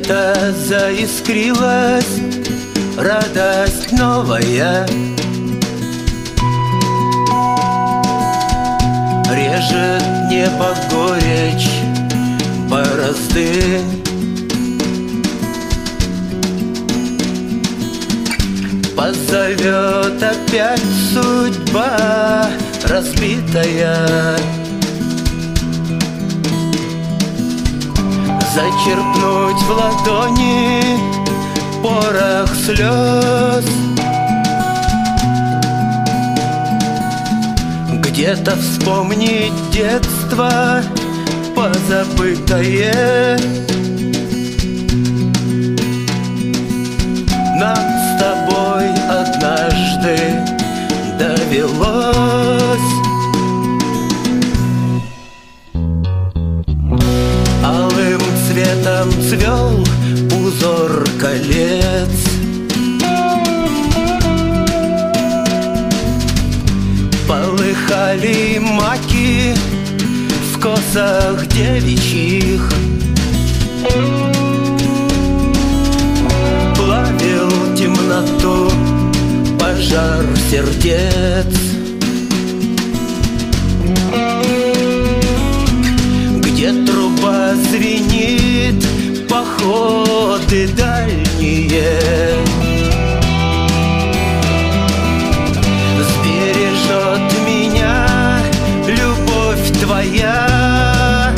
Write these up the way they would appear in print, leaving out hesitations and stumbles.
где-то заискрилась радость новая. Режет небо горечь борозды. Позовет опять судьба разбитая. Зачерпнуть в ладони порох слез. Где-то вспомнить детство позабытое. Нам с тобой однажды довелось. Алым цветом цвел узор колец. Полыхали маки в косах девичьих. Плавил темноту пожар сердец. Где труба звенит, походы дальние. Сбережет меня любовь твоя.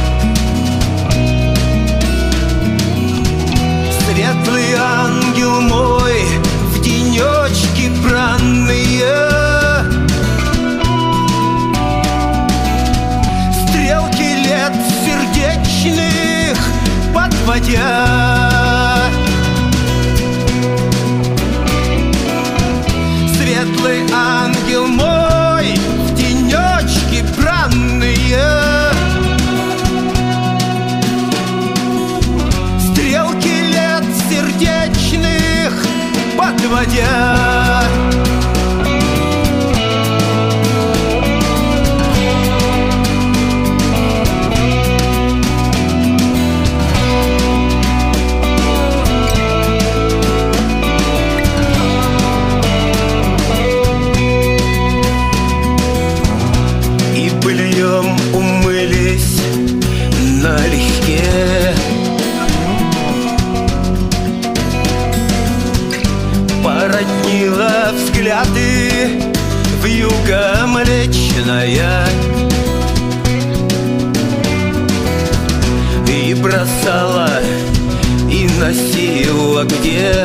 Светлый ангел мой в денечки бранные. Стрелки лет сердечных подводя. Светлый ангел мой в денечки бранные. Стрелки лет сердечных подводя. И быльем умылись налегке. Породнила взгляды вьюга млечная. И бросала, и носила где.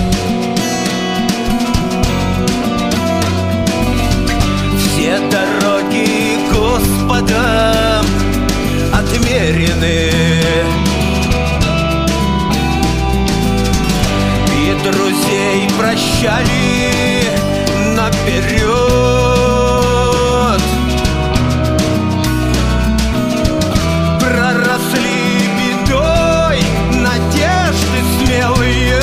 Все дороги Господом отмерены. И друзей прощали наперед. Проросли бедой надежды смелые.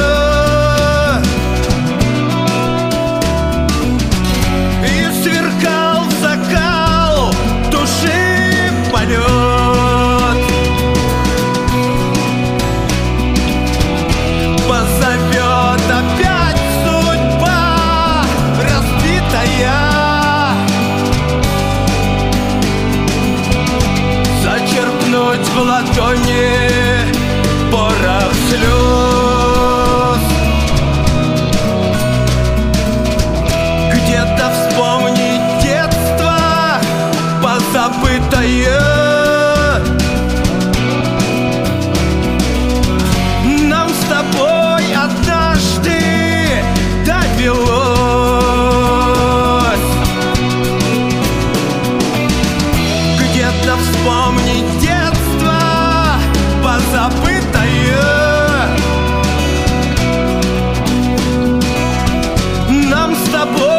И сверкал закал души полет. Позовет опять судьба разбитая. Зачерпнуть в ладони порох слез. Где-то вспомнить детство позабытое. Нам с тобой однажды довелось. Где-то вспомнить детство позабытое. Нам с тобой